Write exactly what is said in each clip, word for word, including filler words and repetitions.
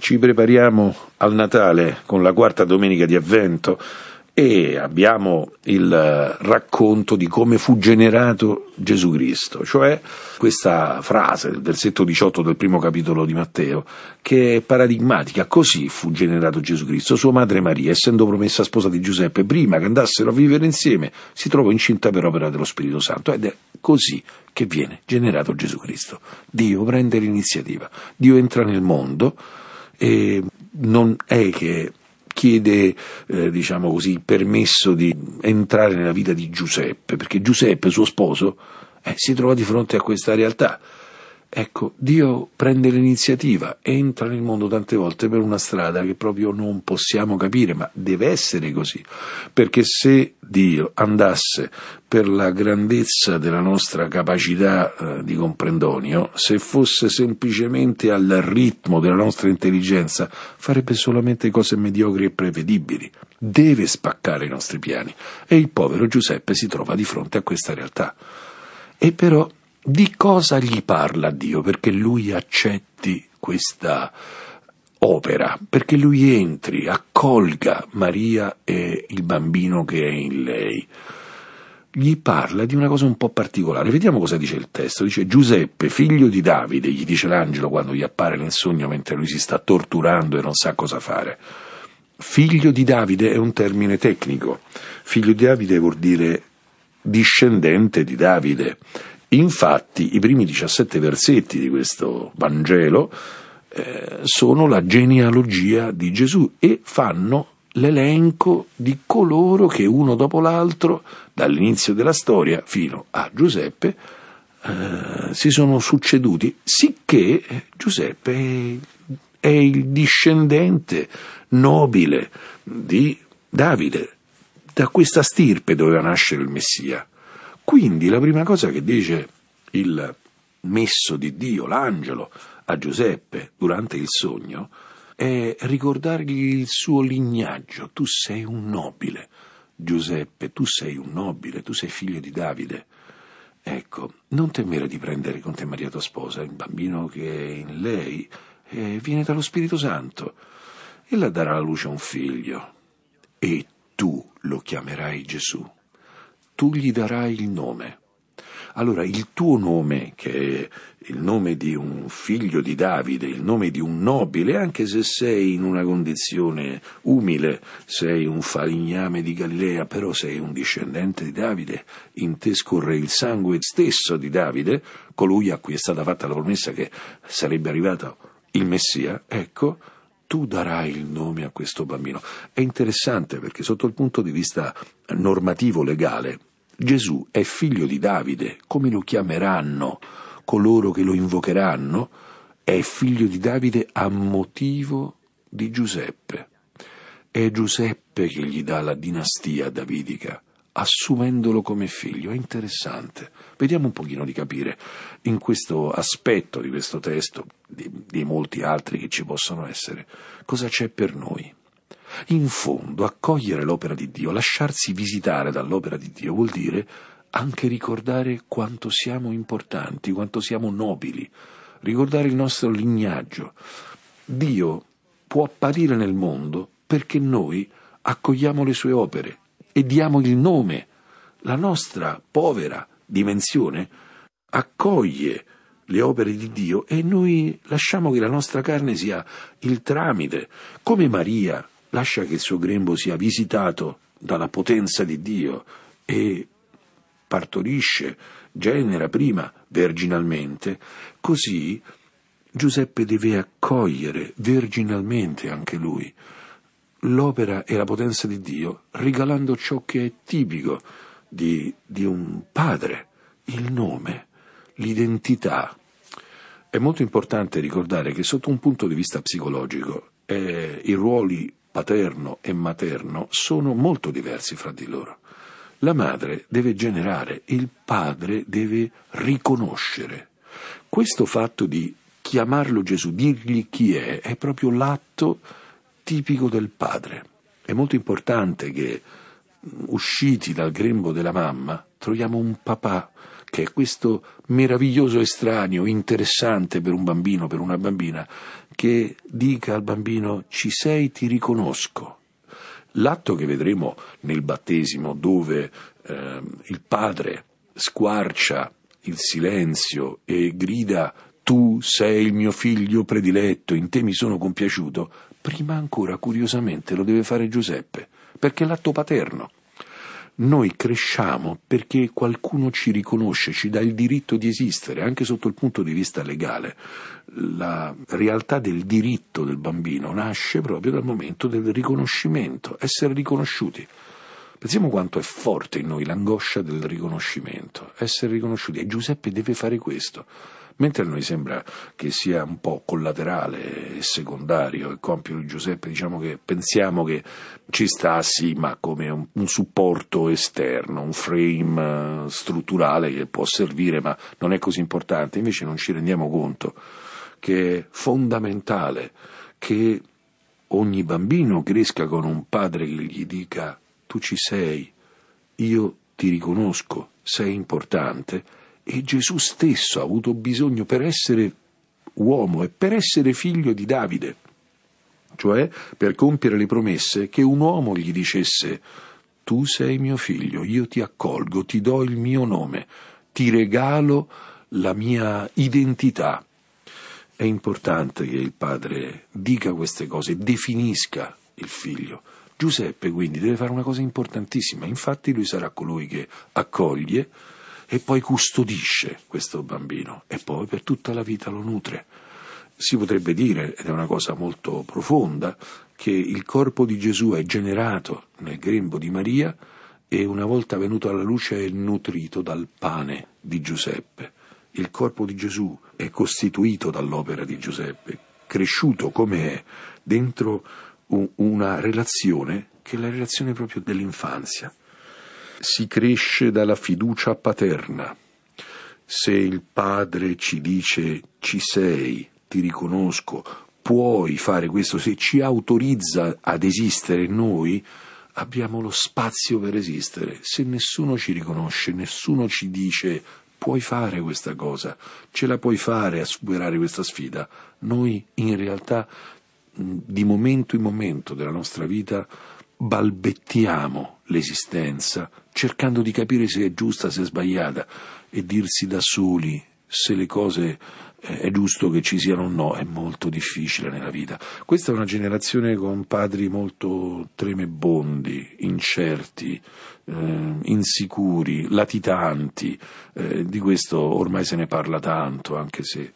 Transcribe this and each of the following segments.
Ci prepariamo al Natale con la quarta domenica di Avvento e abbiamo il racconto di come fu generato Gesù Cristo, cioè questa frase del versetto diciotto del primo capitolo di Matteo, che è paradigmatica. Così fu generato Gesù Cristo. Sua madre Maria, essendo promessa sposa di Giuseppe, prima che andassero a vivere insieme, si trovò incinta per opera dello Spirito Santo, ed è così che viene generato Gesù Cristo. Dio prende l'iniziativa, Dio entra nel mondo e non è che chiede, eh, diciamo così, permesso di entrare nella vita di Giuseppe, perché Giuseppe, suo sposo, eh, si trova di fronte a questa realtà. Ecco, Dio prende l'iniziativa, entra nel mondo tante volte per una strada che proprio non possiamo capire, ma deve essere così, perché se Dio andasse per la grandezza della nostra capacità eh, di comprendonio, se fosse semplicemente al ritmo della nostra intelligenza, farebbe solamente cose mediocri e prevedibili. Deve spaccare i nostri piani, e il povero Giuseppe si trova di fronte a questa realtà. E però di cosa gli parla Dio perché lui accetti questa opera, perché lui entri, accolga Maria e il bambino che è in lei? Gli parla di una cosa un po' particolare. Vediamo cosa dice il testo. Dice: Giuseppe, figlio di Davide, gli dice l'angelo quando gli appare nel sogno mentre lui si sta torturando e non sa cosa fare. Figlio di Davide è un termine tecnico. Figlio di Davide vuol dire discendente di Davide. Infatti i primi diciassette versetti di questo Vangelo eh, sono la genealogia di Gesù e fanno l'elenco di coloro che uno dopo l'altro, dall'inizio della storia fino a Giuseppe, eh, si sono succeduti, sicché Giuseppe è, è il discendente nobile di Davide. Da questa stirpe doveva nascere il Messia. Quindi la prima cosa che dice il messo di Dio, l'angelo, a Giuseppe durante il sogno è ricordargli il suo lignaggio. Tu sei un nobile, Giuseppe, tu sei un nobile, tu sei figlio di Davide. Ecco, non temere di prendere con te Maria tua sposa, il bambino che è in lei eh, viene dallo Spirito Santo. Ella darà alla luce un figlio e tu lo chiamerai Gesù. Tu gli darai il nome. Allora, il tuo nome, che è il nome di un figlio di Davide, il nome di un nobile, anche se sei in una condizione umile, sei un falegname di Galilea, però sei un discendente di Davide, in te scorre il sangue stesso di Davide, colui a cui è stata fatta la promessa che sarebbe arrivato il Messia, ecco, tu darai il nome a questo bambino. È interessante perché sotto il punto di vista normativo legale, Gesù è figlio di Davide. Come lo chiameranno coloro che lo invocheranno? È figlio di Davide a motivo di Giuseppe. È Giuseppe che gli dà la dinastia davidica, assumendolo come figlio. È interessante. Vediamo un pochino di capire in questo aspetto di questo testo, di, di molti altri che ci possono essere, cosa c'è per noi. In fondo, accogliere l'opera di Dio, lasciarsi visitare dall'opera di Dio, vuol dire anche ricordare quanto siamo importanti, quanto siamo nobili, ricordare il nostro lignaggio. Dio può apparire nel mondo perché noi accogliamo le sue opere e diamo il nome. La nostra povera dimensione accoglie le opere di Dio e noi lasciamo che la nostra carne sia il tramite, come Maria lascia che il suo grembo sia visitato dalla potenza di Dio e partorisce, genera prima verginalmente, così Giuseppe deve accogliere verginalmente anche lui l'opera e la potenza di Dio, regalando ciò che è tipico di, di un padre, il nome, l'identità. È molto importante ricordare che sotto un punto di vista psicologico eh, i ruoli paterno e materno sono molto diversi fra di loro. La madre deve generare, il padre deve riconoscere. Questo fatto di chiamarlo Gesù, dirgli chi è, è proprio l'atto tipico del padre. È molto importante che, usciti dal grembo della mamma, troviamo un papà che è questo meraviglioso estraneo, interessante per un bambino, per una bambina, che dica al bambino: ci sei, ti riconosco. L'atto che vedremo nel battesimo, dove eh, il padre squarcia il silenzio e grida: tu sei il mio figlio prediletto, in te mi sono compiaciuto, prima ancora curiosamente lo deve fare Giuseppe, perché è l'atto paterno. Noi cresciamo perché qualcuno ci riconosce, ci dà il diritto di esistere, anche sotto il punto di vista legale. La realtà del diritto del bambino nasce proprio dal momento del riconoscimento, essere riconosciuti. Pensiamo quanto è forte in noi l'angoscia del riconoscimento, essere riconosciuti, e Giuseppe deve fare questo. Mentre a noi sembra che sia un po' collaterale e secondario il compito di Giuseppe, diciamo che pensiamo che ci sta sì, ma come un, un supporto esterno, un frame uh, strutturale che può servire, ma non è così importante. Invece non ci rendiamo conto che è fondamentale che ogni bambino cresca con un padre che gli dica: tu ci sei, io ti riconosco, sei importante. E Gesù stesso ha avuto bisogno, per essere uomo e per essere figlio di Davide, cioè per compiere le promesse, che un uomo gli dicesse: tu sei mio figlio, io ti accolgo, ti do il mio nome, ti regalo la mia identità. È importante che il padre dica queste cose, definisca il figlio. Giuseppe quindi deve fare una cosa importantissima, infatti lui sarà colui che accoglie e poi custodisce questo bambino e poi per tutta la vita lo nutre. Si potrebbe dire, ed è una cosa molto profonda, che il corpo di Gesù è generato nel grembo di Maria e una volta venuto alla luce è nutrito dal pane di Giuseppe. Il corpo di Gesù è costituito dall'opera di Giuseppe, cresciuto come è dentro una relazione che è la relazione proprio dell'infanzia. Si cresce dalla fiducia paterna. Se il padre ci dice: ci sei, ti riconosco, puoi fare questo, se ci autorizza ad esistere, noi abbiamo lo spazio per esistere. Se nessuno ci riconosce, nessuno ci dice: puoi fare questa cosa, ce la puoi fare a superare questa sfida, noi in realtà di momento in momento della nostra vita balbettiamo l'esistenza, cercando di capire se è giusta, se è sbagliata, e dirsi da soli se le cose eh, è giusto che ci siano o no, è molto difficile nella vita. Questa è una generazione con padri molto tremebondi, incerti, eh, insicuri, latitanti, eh, di questo ormai se ne parla tanto, anche se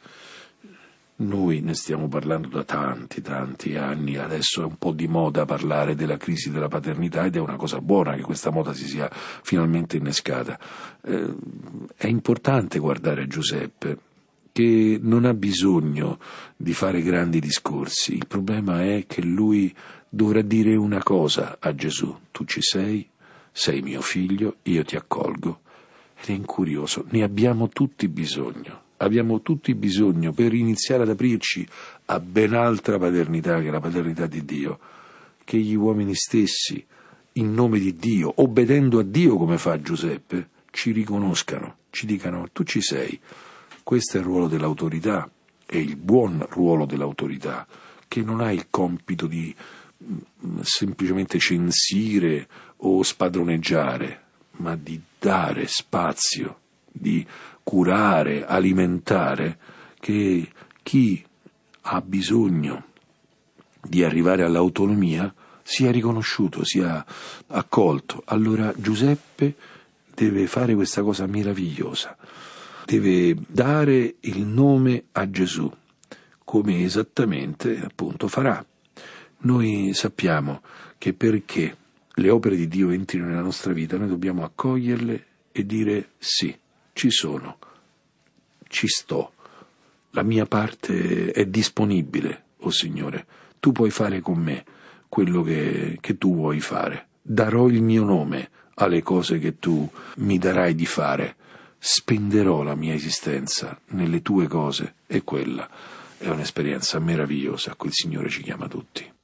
noi ne stiamo parlando da tanti, tanti anni. Adesso è un po' di moda parlare della crisi della paternità ed è una cosa buona che questa moda si sia finalmente innescata. Eh, è importante guardare a Giuseppe, che non ha bisogno di fare grandi discorsi. Il problema è che lui dovrà dire una cosa a Gesù: tu ci sei, sei mio figlio, io ti accolgo. Ed è incurioso, ne abbiamo tutti bisogno. Abbiamo tutti bisogno per iniziare ad aprirci a ben altra paternità, che è la paternità di Dio, che gli uomini stessi, in nome di Dio, obbedendo a Dio come fa Giuseppe, ci riconoscano, ci dicano: tu ci sei. Questo è il ruolo dell'autorità, è il buon ruolo dell'autorità, che non ha il compito di mh, semplicemente censire o spadroneggiare, ma di dare spazio, di curare, alimentare, che chi ha bisogno di arrivare all'autonomia sia riconosciuto, sia accolto. Allora Giuseppe deve fare questa cosa meravigliosa, deve dare il nome a Gesù, come esattamente appunto farà. Noi sappiamo che perché le opere di Dio entrino nella nostra vita, noi dobbiamo accoglierle e dire: sì, ci sono, ci sto, la mia parte è disponibile, o oh Signore, tu puoi fare con me quello che, che tu vuoi fare, darò il mio nome alle cose che tu mi darai di fare, spenderò la mia esistenza nelle tue cose, e quella è un'esperienza meravigliosa a cui il Signore ci chiama tutti.